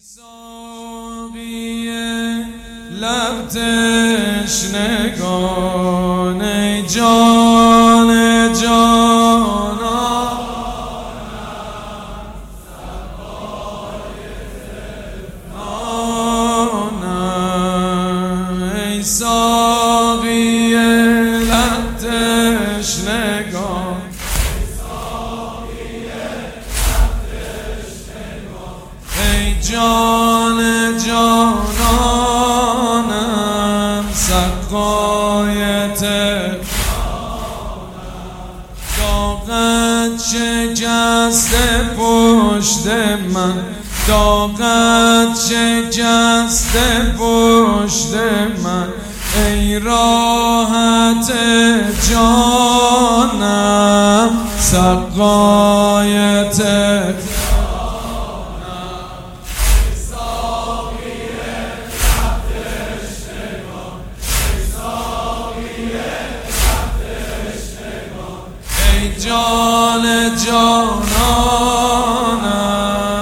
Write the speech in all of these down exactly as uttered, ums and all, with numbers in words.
ساقی لب تشنگان ای جان جانان ای ساقی لب تشنگان ای جان جانانم سقای داغت شکسته پشت من داغت شکسته پشت من ای راحت جانم سقای جان جانانم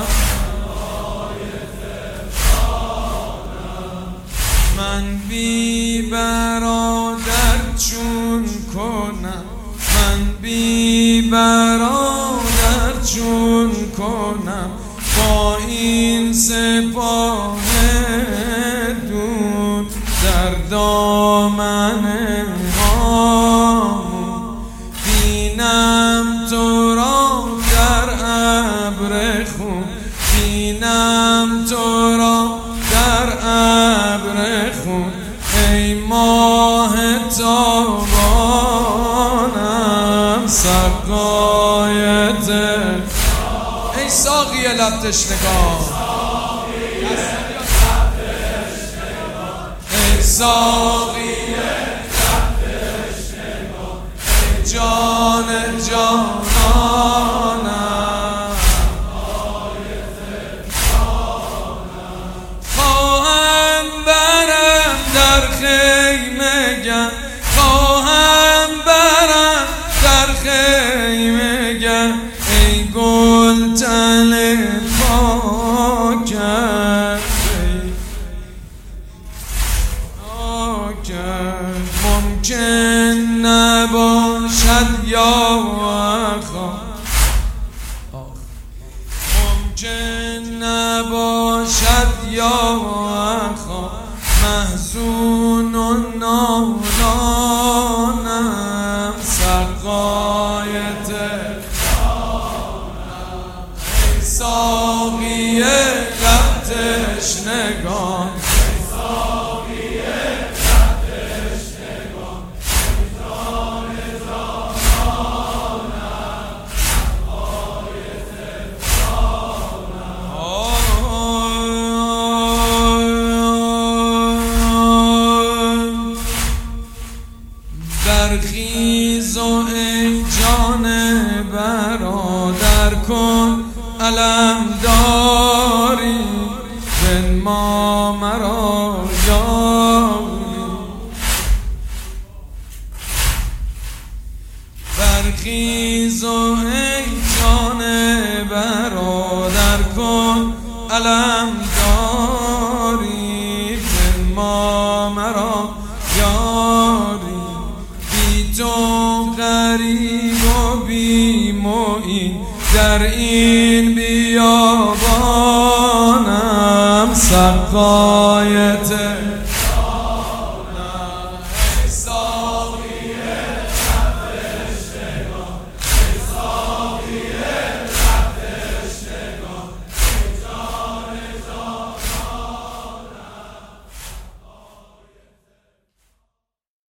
من بی برادر چون کنم من بی برادر چون کنم با این سپاه دود در دامن بینم تو را در ابر خون بینم تو را در ابر خون ای ماه تابانم سقای ای ساقی لب تشنگان ای ساقی جان جانانم خواهم برم در خیمه گه خواهم برم در خیمه گه ای گل تن پاکت ممکن نباشد یا خوا ممکن نباشد یا خوا محزون و نالانم سقایت ای ساقی لب تشنگان برخیز و ای جان برادر کن علم داری بنما مرا یاری برخیز و ای جان برادر کن علم داری بنما مرا یاری تو غریب و بی معین در این بیابانم سقایت